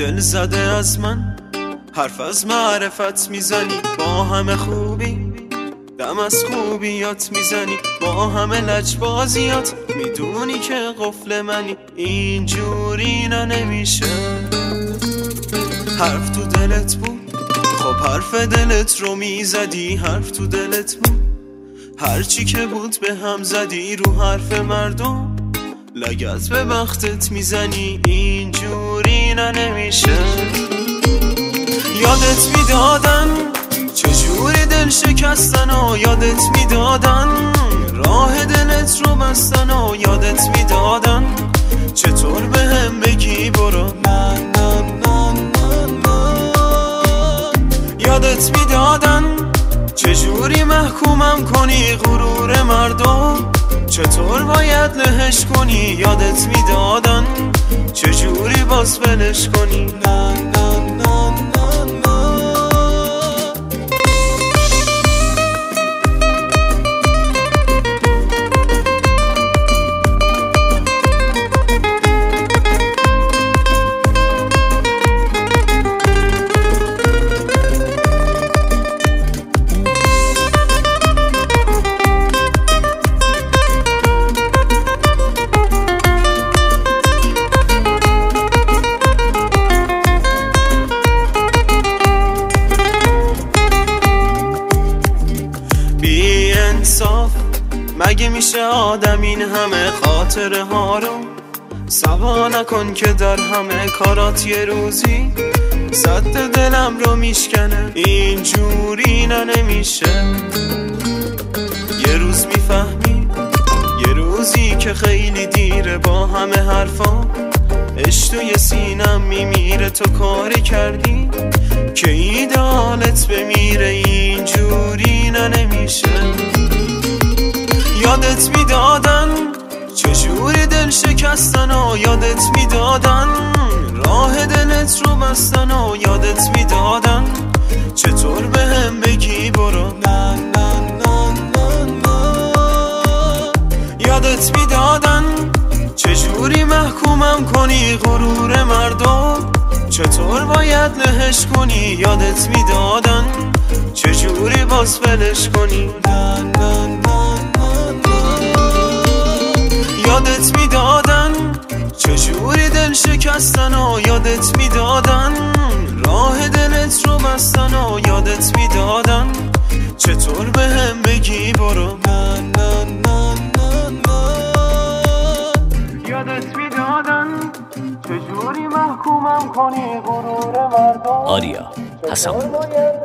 دل زده از من حرف از معرفت میزنی، با همه خوبی دم از خوبیات میزنی، با همه لجبازیات میدونی که قفل منی. اینجوری نمیشه. حرف تو دلت بود، خب حرف دلت رو میزدی. حرف تو دلت بود، هرچی که بود به هم زدی. رو حرف مردم لگت به بختت میزنی. اینجوری نمیشه. یادت میدادن چجوری دل شکستن و یادت میدادن راه دلت رو بستن و یادت میدادن چطور به هم بگی برو. یادت میدادن چجوری محکومم کنی غرور مردم، چطور باید لهش کنی. یادت میدادن چجوری باز ولش کنی. بی انصاف مگه میشه آدم این همه خاطره ها رو سوا نکن که در همه کارات یه روزی صد دلم رو میشکنه. اینجوری نمیشه. یه روز میفهمی یه روزی که خیلی دیره، با همه حرفا عشق توی سینم میمیره. تو کاری کردی که ایدالت بمیره. اینجوری نمیشه. یادت میدادن چجوری دل شکستن و یادت میدادن راه دلت رو بستن و یادت میدادن چطور به هم بگی برو. یادت میدادن چجوری محکومم کنی غرور مردم، چطور باید لهش کنی. یادت میدادن چجوری باز ولش کنی. یادت میدادن چجوری دل شکستن و یادت میدادن راه دلت رو بستن و یادت میدادن چطور به هم بگی برو. یادت میدادن چجوری محکومم کنی غرور مردم. آریا حسن